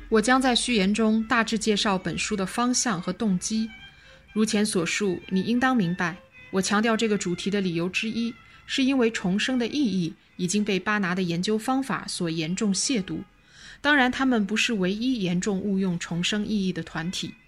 我将在序言中大致介绍本书的方向和动机。如前所述，你应当明白，我强调这个主题的理由之一，是因为重生的意义已经被巴拿的研究方法所严重亵渎。当然，他们不是唯一严重误用重生意义的团体。